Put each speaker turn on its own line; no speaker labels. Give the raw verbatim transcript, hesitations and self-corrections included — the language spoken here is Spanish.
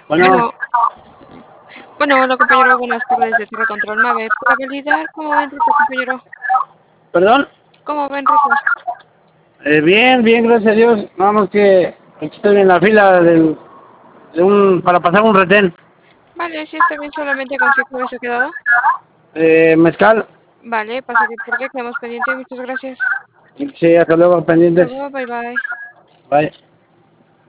Bueno,
Bueno, bueno, hola compañero, buenas tardes de Tierra Control Mave. Para validar, ¿cómo va en ruta, compañero?
perdón.
¿Cómo va en ruta?
Eh, bien, bien, gracias a Dios. Nada más que estoy en la fila del, de un, para pasar un retén.
Vale, sí está bien, solamente con qué club se ha quedado.
Eh, mezcal.
Vale, pasaré por qué quedamos pendiente, muchas gracias.
Sí, hasta luego,
Hasta
pendientes.
luego, bye bye.
Bye.